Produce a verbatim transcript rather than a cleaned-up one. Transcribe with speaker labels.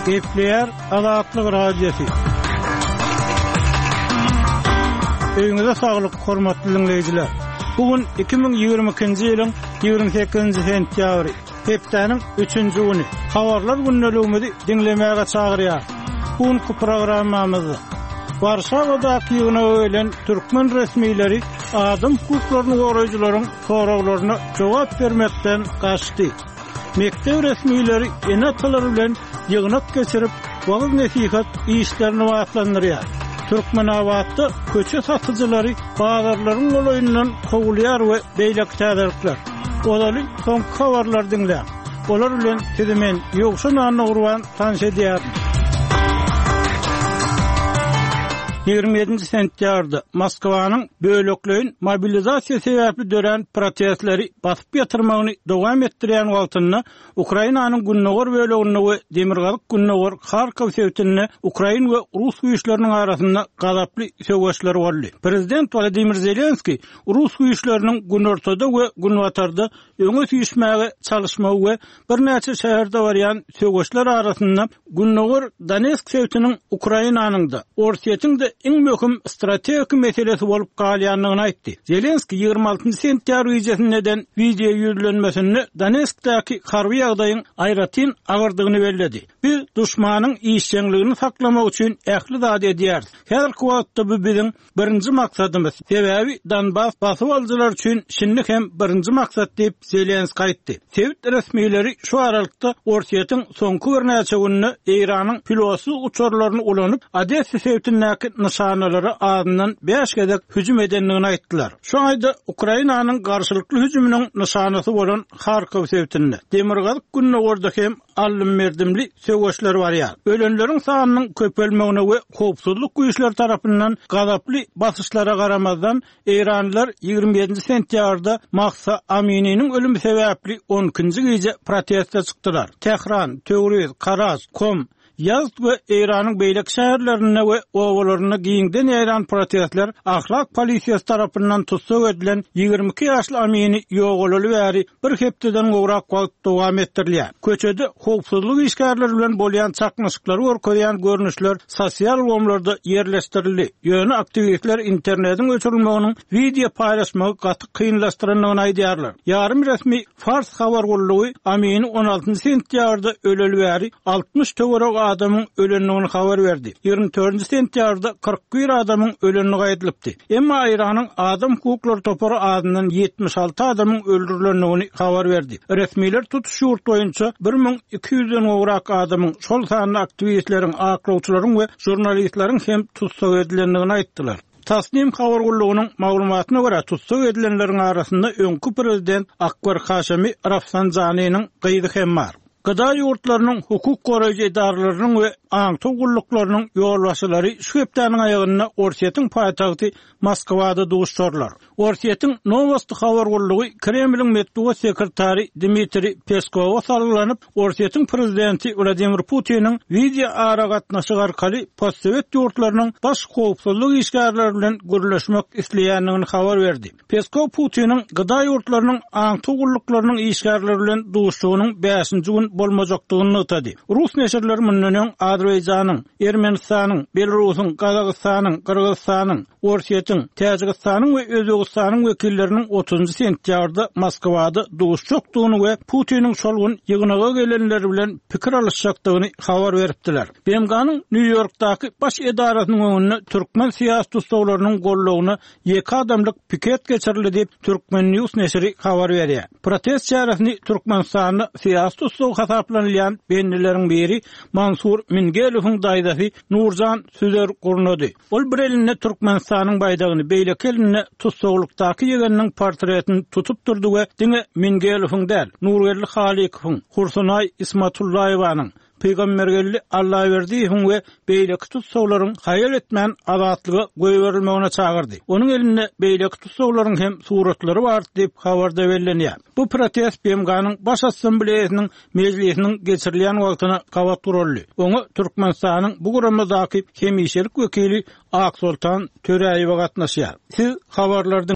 Speaker 1: Gepler Azatlyk radiosu. Öňüňizde saglyk, hormatly dinleýijiler. Bugün iki bin ýigirme ikinji ýylyň ýigirme sekizinji sentýabry, hepdeniň üçünji güni. Habarlar günnäligimizi dinlemäge çagyrýar. Bugünkü programmamyzda Warşawadaky ýygyna öýlen türkmen resmileri adam hukuklaryny goraýjylaryň soraklaryna jogap bermekden gaçdy. Mektep resmileri enatalar bilen ýygnak geçirip, wagt nesihat işlerini wagtlandyrýar. Türkmenawatda köçe satyjylary bazarlaryň golaýyndan kowulýar we beýlek täderikler. Olaly soňky habarlar dinleýär. Olar bilen sizimen ýokşan anna gurban tanış edýär. ýigirme ýedinji sentýabryda Moskwanyň bölekleýin mobilizasiýa sebäpli dören protestleri basyp ýatyrmagyny dowam etdirýän wagtynda Ukrainanyň Günnogor böleginde we Demirgazyk Günnogor Harkow sewtinde Ukrain we Rus güýçleriniň arasynda gazaply söwgeşler boldy. Prezident Volodymyr Zelenski Rus güýçleriniň Günortada we Günbatarda öňe süýüşmäge çalışmagy we bir näçe şäherde barýan söwgeşler arasynda Günnogor Donetsk sewtiniň Ukrainanyň da Orsiýetiň de iň möhüm strategik meselesi bolup galýanlygyny aýtdy. Zelenski ýygrima altynjy sentýabr gecesinden video ýüzlenmesinde Donetskdäki harby ýagdaýyň aýratyn agyrdygyny bellädi. Biz duşmanyň işçiligini saklamak üçin ähli zat edýäris. Häzirki wagtda bu biziň birinji maksadymyz. Sebäbi Donbass basyp aljylar üçin şinlik hem birinji maksat diýip Zelenski aýtdy. Sewit resmileri şu aralykda Orsiýetiň soňky bir näçe günne Iranyň pilosy uçurlaryny ulanyp Odessa sewtindäki nişanalary adından beş gedek hüjüm edenligini aýtdylar. Şu aýda Ukrainanyň garşylykly hüjüminiň nişanasy bolan Harkow sewtinde Demirgazyk Günnogorda hem allym merdimli söwgeşler barýar. Ölenleriň sanynyň köpelmegine we howpsuzlyk güýçleri tarapyndan gazaply basyşlara garamazdan Eýranlylar ýigirme ýedinji sentýabrda Mahsa Aminiň ölümi sebäpli on ikinji gece protestga çykdylar. Tehran, Töwriz, Karaz, Kom, Yazd we Eýranyň beýlek şäherlerine we owalaryna giňden ýaýran protestler ahlak polisiýasy tarapyndan tutsak edilen ýigirme iki ýaşly Amini ýogolaly bäri bir hepdeden gowrak wagt dowam etdirilýär. Köçede howpsuzlyk işgärleri bilen bolýan çakmyşyklary görkezýän görnüşler sosial womlarda ýerleşdirildi. Ýöne aktivistler internetiň öçürilmeginiň video paýlaşmagy gaty kynlaşdyranlygyny aýdýarlar. Ýarym resmi Fars habar gullugy Amini on altynjy sentýabrda öleli bäri altmış töwerek adamyň ölenligini habar berdi. ýigirme dördünji sentýabrda kırk bir adamyň ölenligi aýdylpdy. Emma Iranyň adam hukuklary topary adından ýetmiş alty adamyň öldürilenligini habar berdi. Resmiler tutuş ýurt boýunça bir miň iki ýüzden gowrak adamyň şol sanyny aktivistleriň, aklawçylaryň we jurnalistleriň hem tutsak edilenligini aýtdylar. Tasnim habar gullugynyň maglumatyna görä tutsak edilenleriň arasynda öňkü prezident Akbar Haşimi Rafsanjanynyň gyzy hem bar. Gıda ýurtlarynyň hukuk goraýjy edaralarynyň we aňty gulluklarnyň ýolbaşçylary şu hepdeniň aýagyna Orsiýetiň paýtagty Moskwada duşdurlar. Orsiýetiň Novosti habar gullugy Kremliň medeniýet sekretary Dmitri Peskow sarlanyp Orsiýetiň prezidenti Vladimir Putiniň video ara gatnaşygy arkaly postsovet ýurtlarynyň baş howpsuzlyk işgärleri bilen gürleşmek isleýänligini habar berdi. Peskow Putiniň gıda ýurtlarynyň aňty gulluklarnyň işgärleri bilen duşdugynyň beşinji gün bolmajakdygyny ötedi. Rus neşirleri münneniň Azerbaýjanyň, Ermenistanyň, Belarusyň, Kazakstanyň, Kyrgyzstanyň, Orsiýetiň, Täjikistanyň we Özbegistanyň wekilleriniň otuzunjy sentýabrda Moskwada duşjokdygyny we Putiniň şol gün ýygynaga gelenleri bilen pikir alışjakdygyny habar beripdiler. B M G'nyň New Yorkdaky baş edarasynyň öňüne türkmen siýasat tutsaglarynyň gollugyny iki adamlyk piket geçirildi diýip Türkmen News neşri habar berýär. Protest şäherini Türkmenistanyň siýasat tutsagy hasaplanýan benlileriň biri Mansur Mingelowyň daýdasy Nurjan Süzer gurnady. Ol bir eline Türkmenistanyň baýdagyny beýlek eline tutsaglykdaky ýegeniň portretini tutup durdy we diňe Mingelowyň däl, Nurgelli Halikowyň, Hursunay Ismatullaýewanyň Peygambergelli Allah berdiýiň we beýlek tutsaglaryň haýal etmän azatlygy goýberilmegine çagyrdy. Onuň elinde beýlek tutsaglaryň hem suratlary bar diýip habarda bellenýär. Bu protest B M G'nyň baş assambleýasynyň mejlisiniň geçirilen wagtyna gawat duruldy. Oňa Türkmenistanyň bu guramadaky hemişelik wekili Ak Sultan Töreýew gatnaşýar. Siz habarlardan